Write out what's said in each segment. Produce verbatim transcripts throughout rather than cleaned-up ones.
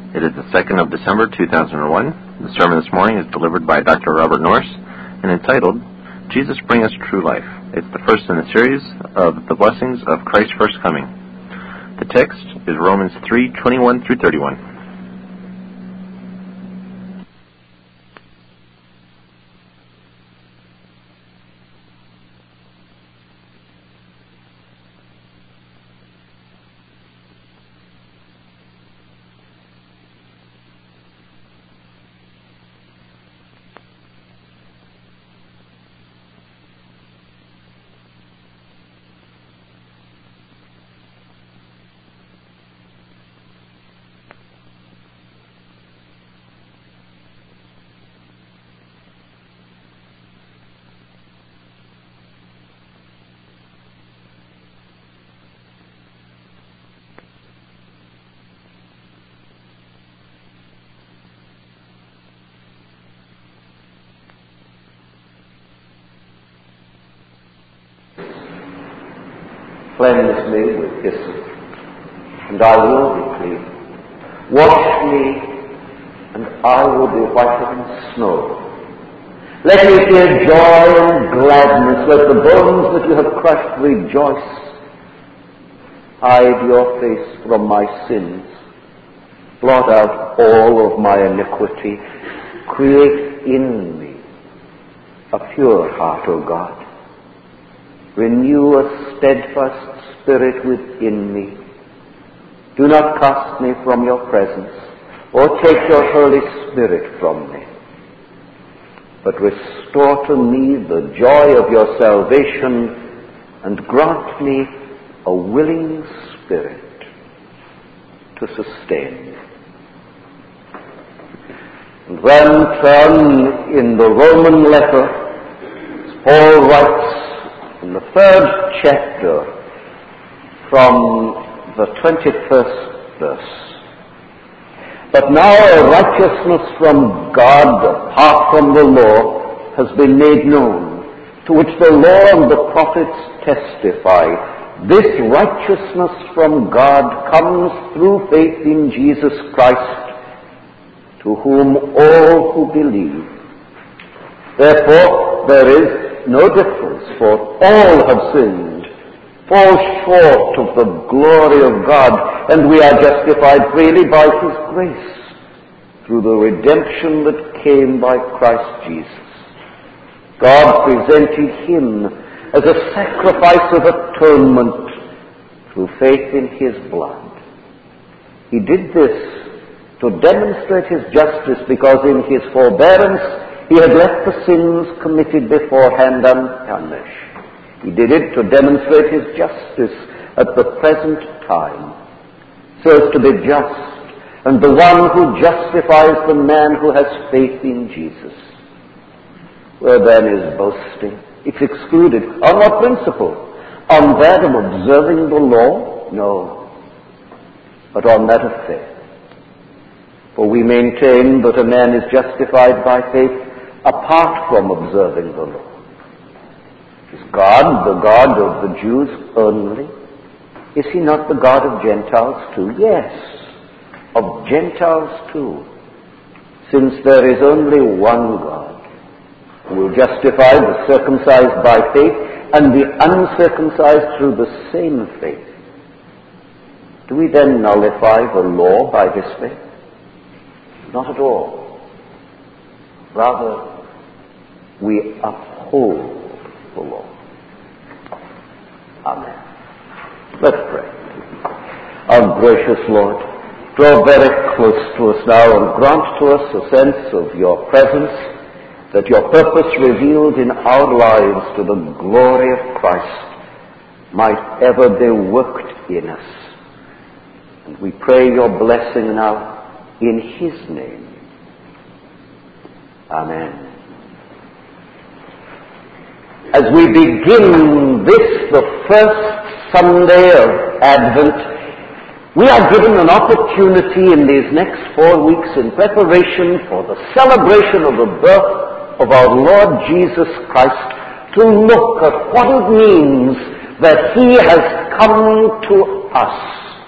It is the second of December, two thousand one. The sermon this morning is delivered by Doctor Robert Norris and entitled, Jesus Bring Us True Life. It's the first in the series of the blessings of Christ's first coming. The text is Romans three, twenty-one through thirty-one. Cleanse me with hyssop, and I will be clean. Wash me, and I will be whiter than snow. Let me hear joy and gladness. Let the bones that you have crushed rejoice. Hide your face from my sins. Blot out all of my iniquity. Create in me a pure heart, O God. Renew a steadfast spirit within me. Do not cast me from your presence, or take your Holy Spirit from me, but restore to me the joy of your salvation, and grant me a willing spirit to sustain me. And then turn in the Roman letter, Paul writes, in the third chapter, from the twenty-first verse. But now a righteousness from God, apart from the law, has been made known, to which the law and the prophets testify. This righteousness from God comes through faith in Jesus Christ, to whom all who believe. Therefore, there is no difference, for all have sinned, fall short of the glory of God, and we are justified freely by His grace, through the redemption that came by Christ Jesus. God presented Him as a sacrifice of atonement through faith in His blood. He did this to demonstrate His justice, because in His forbearance He had left the sins committed beforehand unpunished. He did it to demonstrate His justice at the present time, so as to be just, and the one who justifies the man who has faith in Jesus. Where then is boasting? It's excluded. On what principle? On that of observing the law? No, but on that of faith. For we maintain that a man is justified by faith apart from observing the law. Is God the God of the Jews only? Is He not the God of Gentiles too? Yes, of Gentiles too, since there is only one God, who will justify the circumcised by faith and the uncircumcised through the same faith. Do we then nullify the law by this faith? Not at all. Rather, we uphold the law. Amen. Let's pray. Our gracious Lord, draw very close to us now and grant to us a sense of your presence, that your purpose revealed in our lives to the glory of Christ might ever be worked in us. And we pray your blessing now in His name. Amen. As we begin this, the first Sunday of Advent, we are given an opportunity in these next four weeks in preparation for the celebration of the birth of our Lord Jesus Christ to look at what it means that He has come to us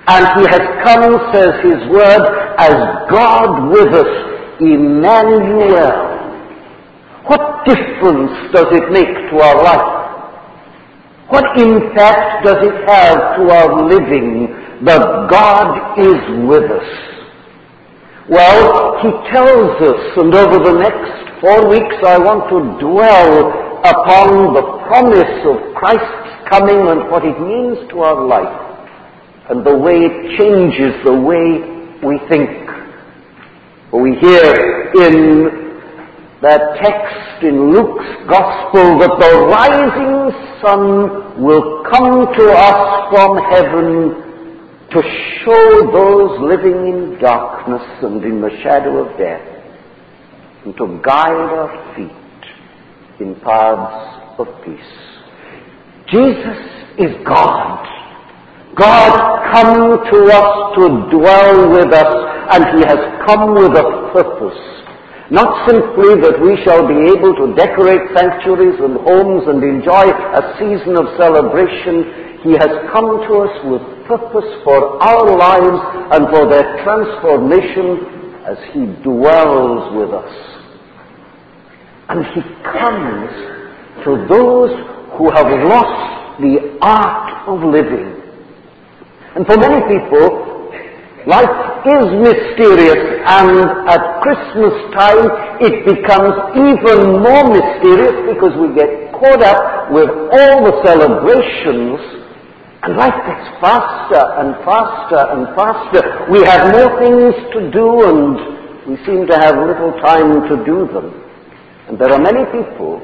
And he has come, says his word, as God with us, Emmanuel. What difference does it make to our life? What impact does it have to our living that God is with us? Well, he tells us, and over the next four weeks I want to dwell upon the promise of Christ's coming and what it means to our life, and the way it changes the way we think. For we hear in that text in Luke's Gospel that the rising sun will come to us from heaven to show those living in darkness and in the shadow of death, and to guide our feet in paths of peace. Jesus is God. God come to us to dwell with us, and he has come with a purpose. Not simply that we shall be able to decorate sanctuaries and homes and enjoy a season of celebration. He has come to us with purpose for our lives and for their transformation as he dwells with us. And he comes to those who have lost the art of living. And for many people, life is mysterious, and at Christmas time it becomes even more mysterious because we get caught up with all the celebrations, and life gets faster and faster and faster. We have more things to do, and we seem to have little time to do them. And there are many people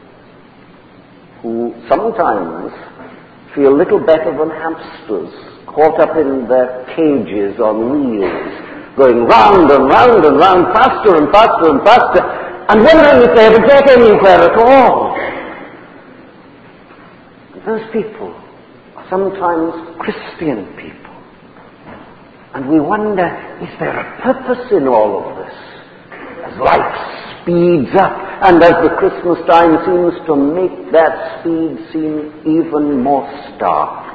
who sometimes feel little better than hamsters, caught up in their cages on wheels, going round and round and round, faster and faster and faster, and wondering if they ever get anywhere at all. And those people are sometimes Christian people. And we wonder, is there a purpose in all of this? As life speeds up, and as the Christmas time seems to make that speed seem even more stark.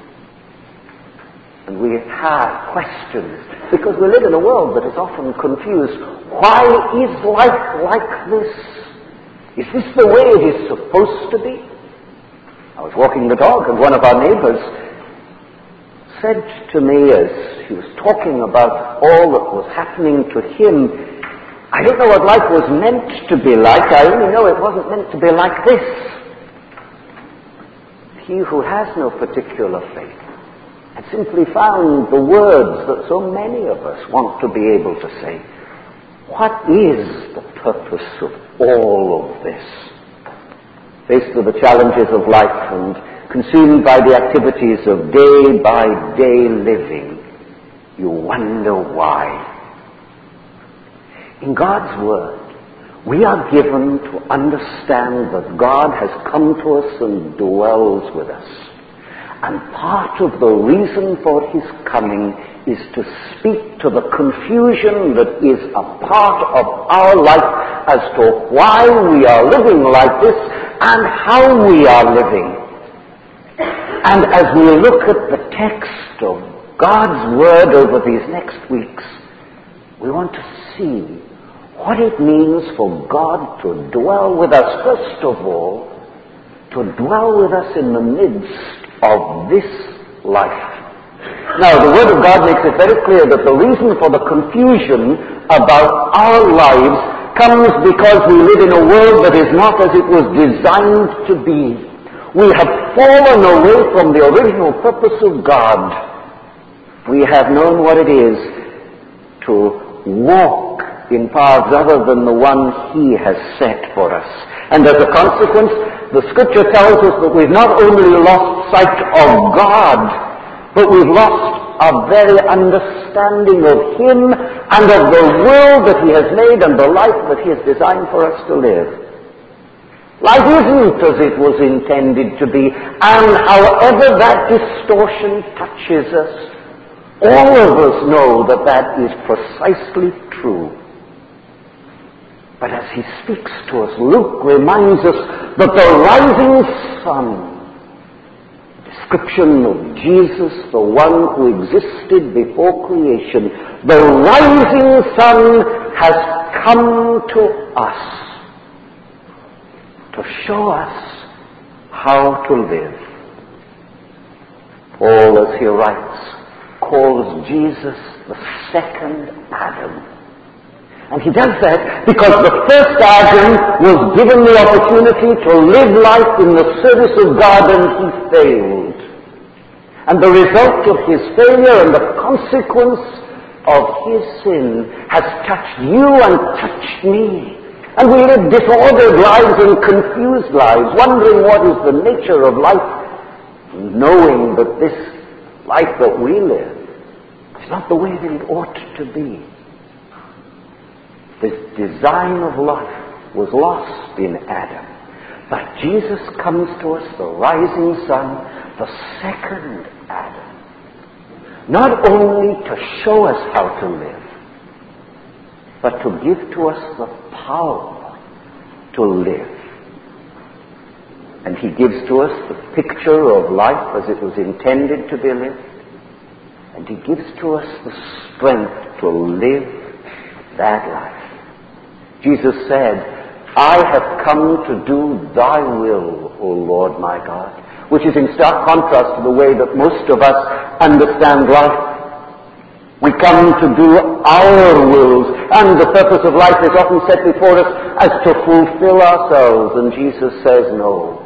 And we have questions, because we live in a world that is often confused. Why is life like this? Is this the way it is supposed to be? I was walking the dog, and one of our neighbors said to me as he was talking about all that was happening to him, I don't know what life was meant to be like, I only know it wasn't meant to be like this. He who has no particular faith had simply found the words that so many of us want to be able to say. What is the purpose of all of this? Faced with the challenges of life and consumed by the activities of day-by-day living, you wonder why. In God's Word, we are given to understand that God has come to us and dwells with us. And part of the reason for his coming is to speak to the confusion that is a part of our life as to why we are living like this and how we are living. And as we look at the text of God's Word over these next weeks, we want to see what it means for God to dwell with us, first of all, to dwell with us in the midst of this life. Now, the Word of God makes it very clear that the reason for the confusion about our lives comes because we live in a world that is not as it was designed to be. We have fallen away from the original purpose of God. We have known what it is to walk in paths other than the one he has set for us. And as a consequence, the Scripture tells us that we've not only lost sight of God, but we've lost our very understanding of him and of the world that he has made and the life that he has designed for us to live. Life isn't as it was intended to be, and however that distortion touches us, all of us know that that is precisely true. But as he speaks to us, Luke reminds us that the rising sun is description of Jesus, the one who existed before creation, the rising sun, has come to us to show us how to live. Paul, as he writes, calls Jesus the second Adam. And he does that because the first Adam was given the opportunity to live life in the service of God, and he failed. And the result of his failure and the consequence of his sin has touched you and touched me. And we live disordered lives and confused lives, wondering what is the nature of life, knowing that this life that we live is not the way that it ought to be. This design of life was lost in Adam. But Jesus comes to us, the rising sun, the second Adam, not only to show us how to live, but to give to us the power to live. And he gives to us the picture of life as it was intended to be lived, and he gives to us the strength to live that life. Jesus said, I have come to do thy will, O Lord my God, which is in stark contrast to the way that most of us understand life. We come to do our wills, and the purpose of life is often set before us as to fulfill ourselves, and Jesus says, no.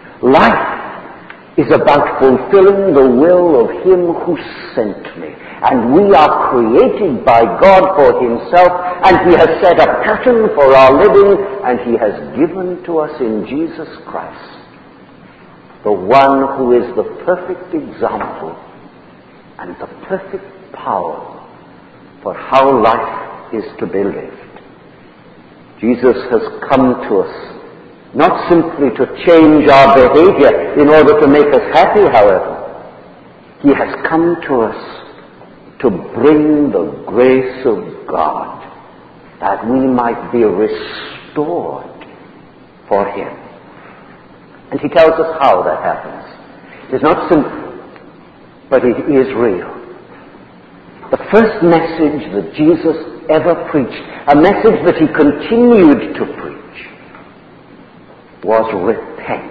Life is about fulfilling the will of him who sent me. And we are created by God for himself, and he has set a pattern for our living, and he has given to us in Jesus Christ the one who is the perfect example and the perfect power for how life is to be lived. Jesus has come to us not simply to change our behavior in order to make us happy, however. He has come to us to bring the grace of God, that we might be restored for him. And he tells us how that happens. It is not simple, but it is real. The first message that Jesus ever preached, a message that he continued to preach, was repent.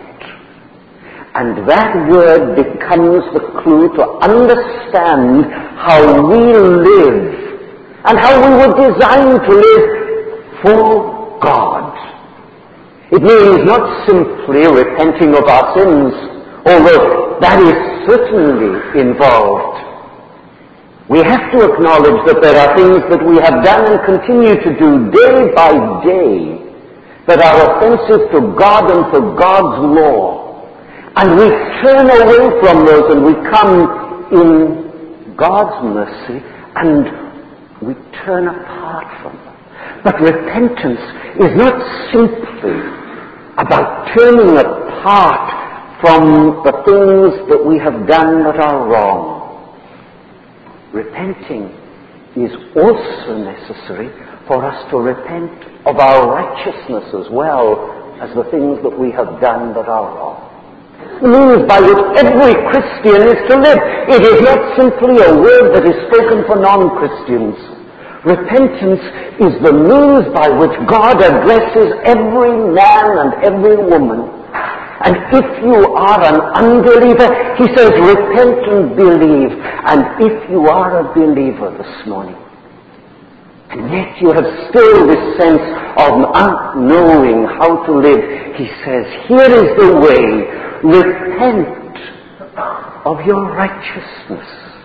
And that word becomes the clue to understand how we live and how we were designed to live for God. It means not simply repenting of our sins, although that is certainly involved. We have to acknowledge that there are things that we have done and continue to do day by day that are offensive to God and to God's law. And we turn away from those and we come in God's mercy and we turn apart from them. But repentance is not simply about turning apart from the things that we have done that are wrong. Repenting is also necessary for us to repent of our righteousness as well as the things that we have done that are wrong. The means by which every Christian is to live. It is not simply a word that is spoken for non-Christians. Repentance is the means by which God addresses every man and every woman. And if you are an unbeliever, he says, repent and believe. And if you are a believer this morning, and yet you have still this sense of not knowing how to live, he says, here is the way. Repent of your righteousness.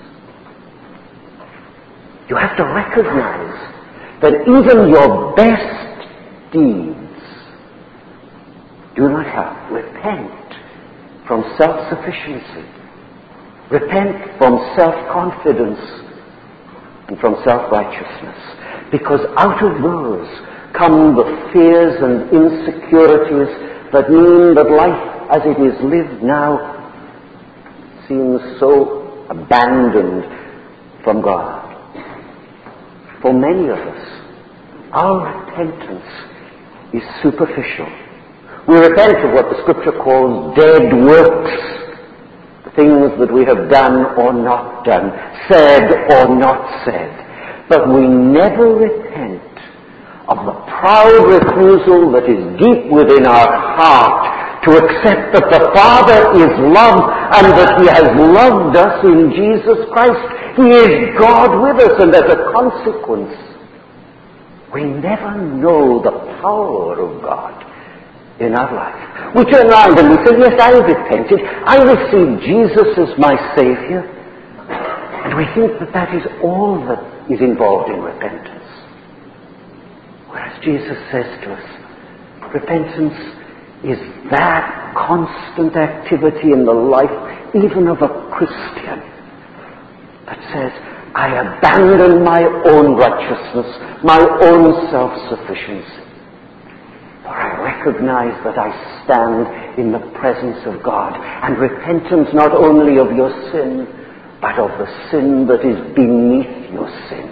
You have to recognize that even your best deeds do not help. Repent from self-sufficiency. Repent from self-confidence and from self-righteousness. Because out of those come the fears and insecurities that mean that life as it is lived now seems so abandoned from God. For many of us, our repentance is superficial. We repent of what the Scripture calls dead works. The things that we have done or not done, said or not said. But we never repent of the proud refusal that is deep within our heart to accept that the Father is love and that He has loved us in Jesus Christ. He is God with us, and as a consequence, we never know the power of God in our life. We turn around and we say, yes, I repented. I received Jesus as my Savior. And we think that that is all that is involved in repentance. Whereas Jesus says to us, repentance is that constant activity in the life even of a Christian that says, I abandon my own righteousness, my own self-sufficiency. For I recognize that I stand in the presence of God. And repentance not only of your sin, but of the sin that is beneath your sin.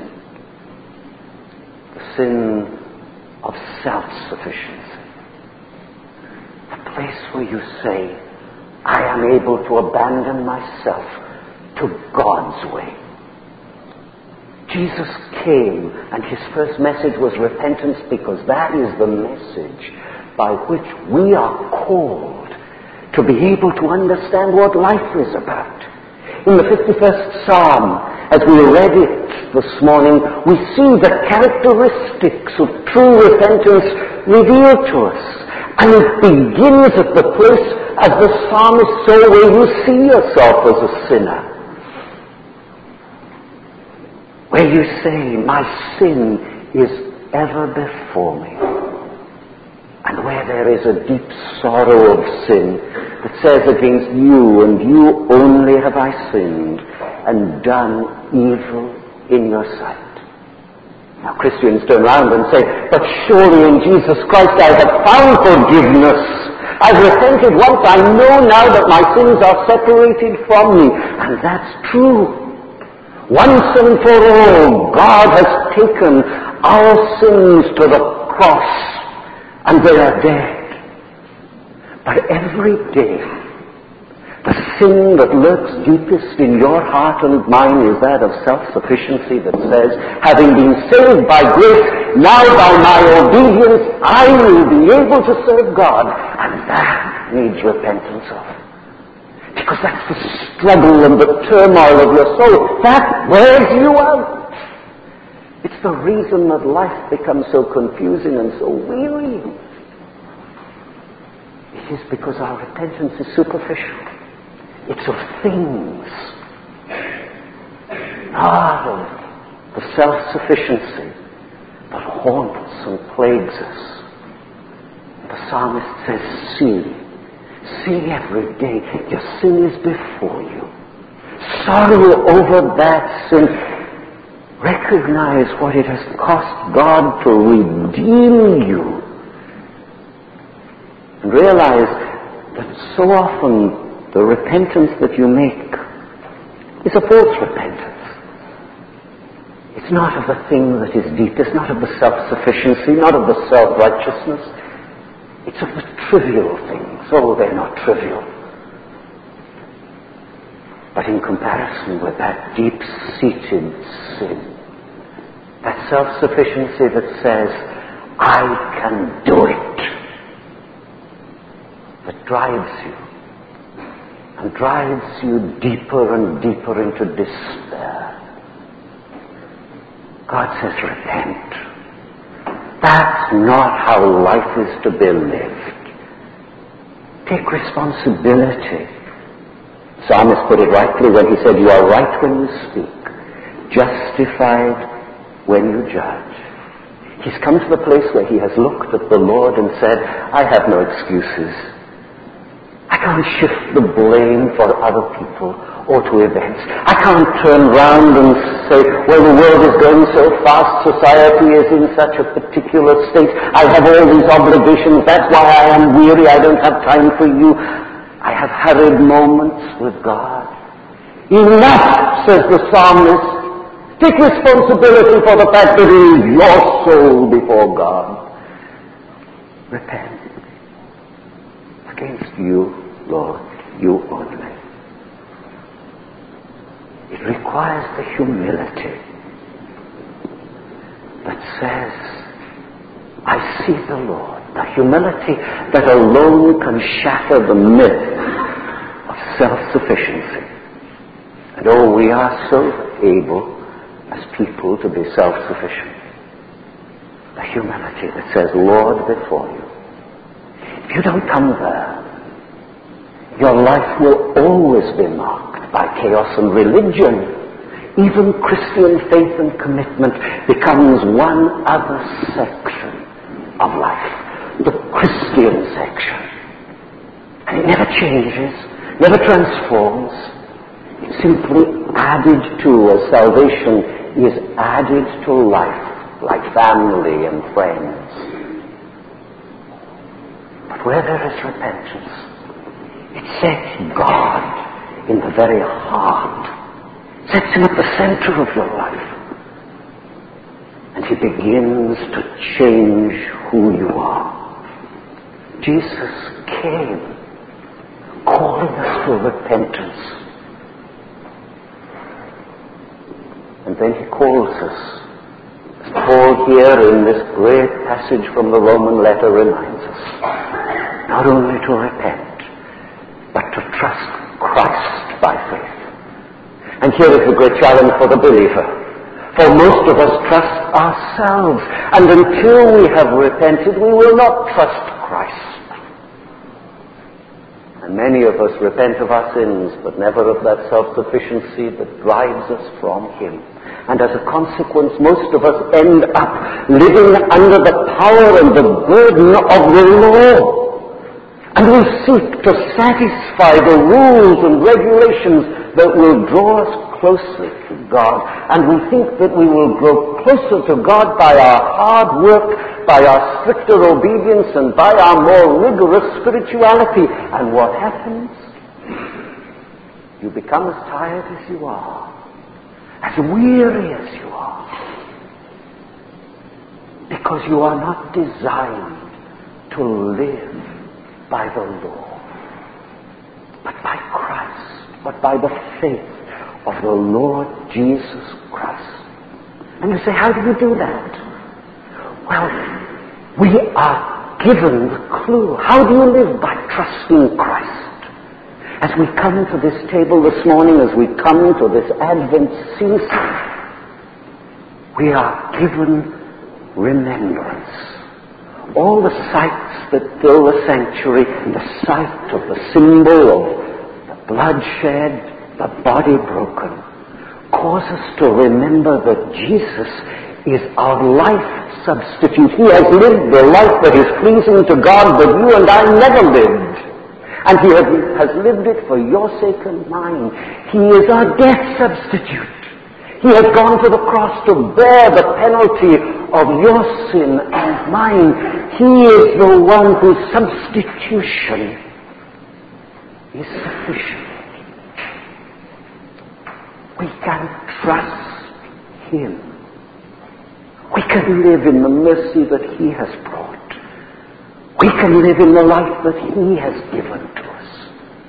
The sin of self-sufficiency. A place where you say, I am able to abandon myself to God's way. Jesus came, and His first message was repentance, because that is the message by which we are called to be able to understand what life is about. In the fifty-first Psalm, as we read it this morning, we see the characteristics of true repentance revealed to us. And it begins at the place, as the psalmist saw, where you see yourself as a sinner. Where you say, my sin is ever before me. And where there is a deep sorrow of sin that says, against you and you only have I sinned and done evil in your sight. Now Christians turn around and say, but surely in Jesus Christ I have found forgiveness. I've repented once. I know now that my sins are separated from me. And that's true. Once and for all, God has taken our sins to the cross, and they are dead. But every day, the sin that lurks deepest in your heart and mine is that of self-sufficiency that says, having been saved by grace, now by my obedience, I will be able to serve God. And that needs repentance of. Because that's the struggle and the turmoil of your soul. That wears you out. It's the reason that life becomes so confusing and so weary. It is because our repentance is superficial. It's of things, not of the self-sufficiency that haunts and plagues us. The psalmist says, see. See every day, your sin is before you. Sorrow over that sin. Recognize what it has cost God to redeem you. And realize that so often the repentance that you make is a false repentance. It's not of the thing that is deep. It's not of the self-sufficiency, not of the self-righteousness. It's of the trivial things. Oh, they're not trivial. But in comparison with that deep-seated sin, that self-sufficiency that says, I can do it, that drives you, and drives you deeper and deeper into despair. God says, repent. That's not how life is to be lived. Take responsibility. Psalmist put it rightly when he said, you are right when you speak, justified when you judge. He's come to the place where he has looked at the Lord and said, I have no excuses. I can't shift the blame for other people or to events. I can't turn round and say, well, the world is going so fast, society is in such a particular state, I have all these obligations, that's why I am weary, I don't have time for you. I have hurried moments with God. Enough, says the psalmist. Take responsibility for the fact that it is your soul before God. Repent. Against you, Lord, you only. It requires the humility that says, I see the Lord. The humility that alone can shatter the myth of self-sufficiency. And oh, we are so able as people to be self-sufficient. The humility that says, Lord, before you. If you don't come there, your life will always be marked by chaos and religion. Even Christian faith and commitment becomes one other section of life. The Christian section. And it never changes, never transforms. It's simply added to, as salvation is added to life, like family and friends. But where there is repentance, it sets God in the very heart, sets him at the center of your life. And he begins to change who you are. Jesus came calling us to repentance. And then he calls us, as Paul here in this great passage from the Roman letter reminds us, not only to repent, but to trust Christ by faith. And here is the great challenge for the believer. For most of us trust ourselves, and until we have repented, we will not trust Christ. And many of us repent of our sins, but never of that self-sufficiency that drives us from him. And as a consequence, most of us end up living under the power and the burden of the law. And we seek to satisfy the rules and regulations that will draw us closer to God. And we think that we will grow closer to God by our hard work, by our stricter obedience, and by our more rigorous spirituality. And what happens? You become as tired as you are, as weary as you are, because you are not designed to live by the law, but by Christ, but by the faith of the Lord Jesus Christ. And you say, how do you do that? Well, we are given the clue. How do you live? By trusting Christ. As we come to this table this morning, as we come to this Advent season, we are given remembrance. All the sights that fill the sanctuary, the sight of the symbol of the bloodshed, the body broken, cause us to remember that Jesus is our life substitute. He has lived the life that is pleasing to God that you and I never lived. And he has lived it for your sake and mine. He is our death substitute. He has gone to the cross to bear the penalty of your sin and mine. He is the one whose substitution is sufficient. We can trust him. We can live in the mercy that he has brought. We can live in the life that he has given to us.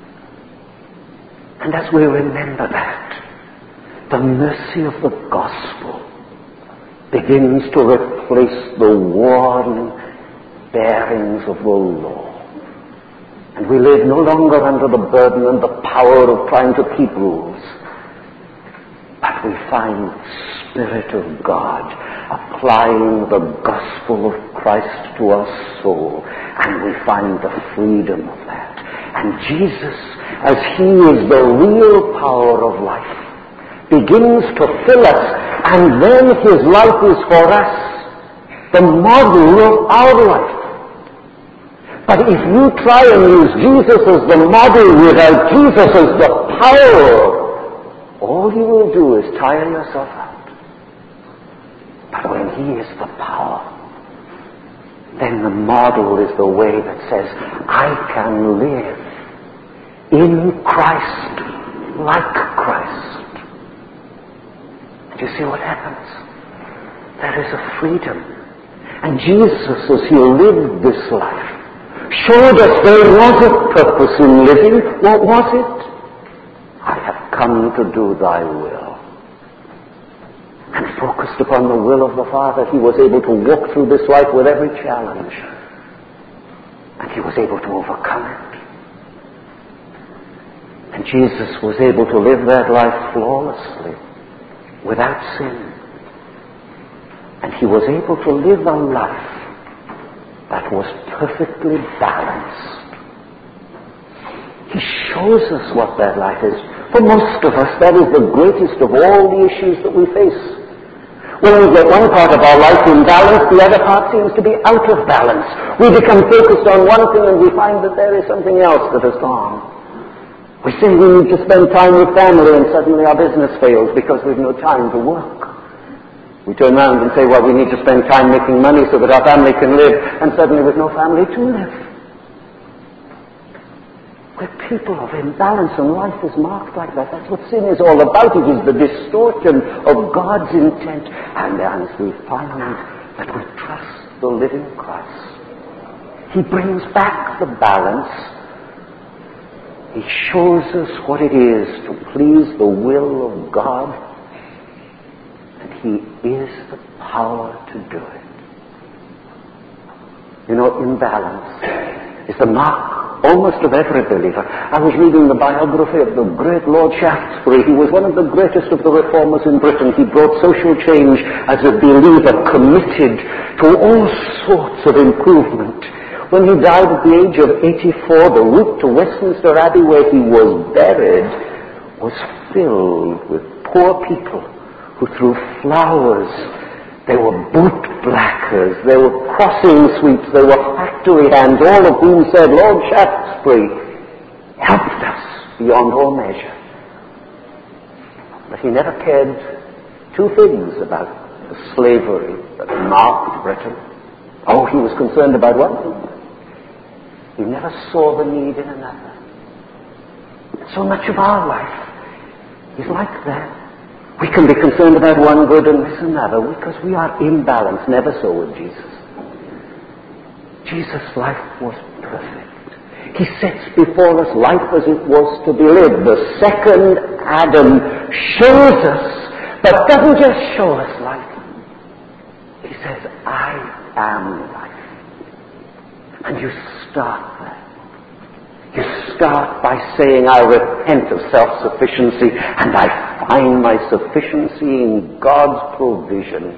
And as we remember that, the mercy of the gospel begins to replace the worn bearings of the law. And we live no longer under the burden and the power of trying to keep rules, but we find the Spirit of God applying the gospel of Christ to our soul, and we find the freedom of that. And Jesus, as he is the real power of life, begins to fill us, and then his life is for us the model of our life. But if you try and use Jesus as the model without Jesus as the power, all you will do is tire yourself out. But when he is the power, then the model is the way that says, I can live in Christ, like Christ. Do you see what happens? There is a freedom. And Jesus, as he lived this life, showed us there was a purpose in living. What was it? I have come to do thy will. And focused upon the will of the Father, he was able to walk through this life with every challenge. And he was able to overcome it. And Jesus was able to live that life flawlessly, without sin. And he was able to live a life that was perfectly balanced. He shows us what that life is. For most of us, that is the greatest of all the issues that we face. When we get one part of our life in balance, the other part seems to be out of balance. We become focused on one thing and we find that there is something else that has gone. We say we need to spend time with family and suddenly our business fails because we've no time to work. We turn around and say, well, we need to spend time making money so that our family can live, and suddenly with no family to live. We're people of imbalance, and life is marked like that. That's what sin is all about. It is the distortion of God's intent. And as we find that we trust the living Christ, he brings back the balance. He shows us what it is to please the will of God, and he is the power to do it. You know, imbalance is the mark almost of every believer. I was reading the biography of the great Lord Shaftesbury. He was one of the greatest of the reformers in Britain. He brought social change as a believer, committed to all sorts of improvement. When he died at the age of eighty-four, the route to Westminster Abbey, where he was buried, was filled with poor people who threw flowers. They were boot blackers, they were crossing sweeps, they were factory hands, all of whom said, Lord Shaftesbury helped us beyond all measure. But he never cared two things about the slavery that marked Britain. Oh, he was concerned about one thing. He never saw the need in another. So much of our life is like that. We can be concerned about one good and miss another because we are imbalanced. Never so with Jesus. Jesus' life was perfect. He sets before us life as it was to be lived. The second Adam shows us, but doesn't just show us life. He says, I am life. And you start there. You start by saying, I repent of self-sufficiency and I find my sufficiency in God's provision.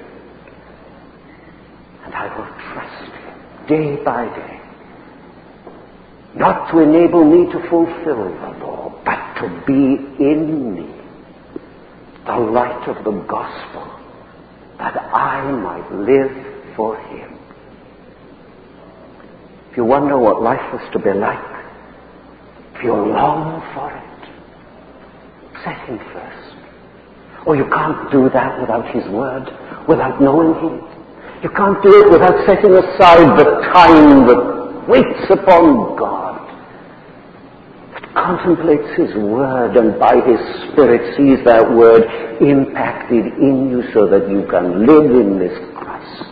And I will trust him day by day. Not to enable me to fulfill the law, but to be in me the light of the gospel, that I might live for him. If you wonder what life is to be like, if you long for it, set him first. Oh, you can't do that without his word, without knowing him. You can't do it without setting aside the time that waits upon God, that contemplates his word and by his Spirit sees that word impacted in you so that you can live in this Christ.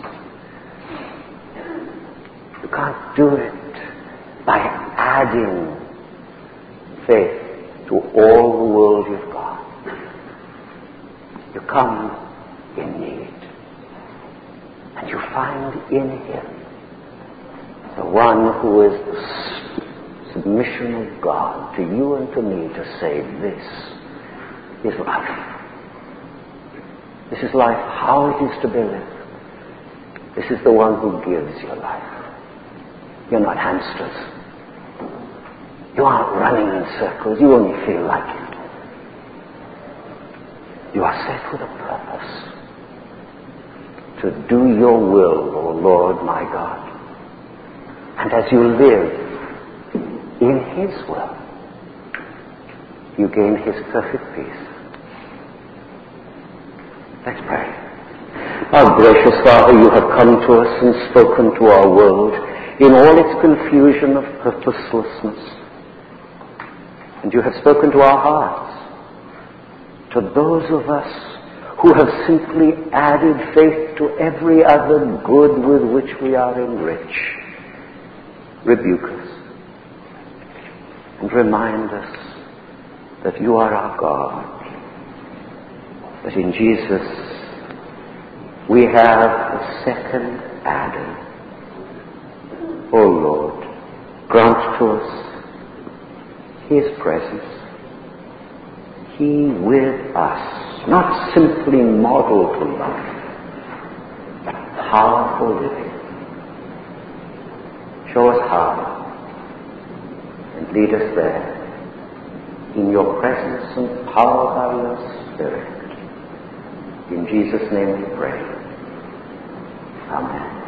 You can't do it by adding faith to all the world you've got. You come in need, and you find in him the one who is the submission of God to you and to me to say, this is life. This is life, how it is to be lived. This is the one who gives you life. You're not hamsters. You aren't running in circles. You only feel like it. You are set with a purpose. To do your will, O Lord my God. And as you live in his will, you gain his perfect peace. Let's pray. Our gracious Father, you have come to us and spoken to our world in all its confusion of purposelessness. And you have spoken to our hearts, to those of us who have simply added faith to every other good with which we are enriched. Rebuke us and remind us that you are our God, that in Jesus we have the second Adam. O Lord, grant to us His presence, He with us, not simply model to life, but powerful living. Show us how and lead us there in your presence and power by your Spirit. In Jesus' name we pray. Amen.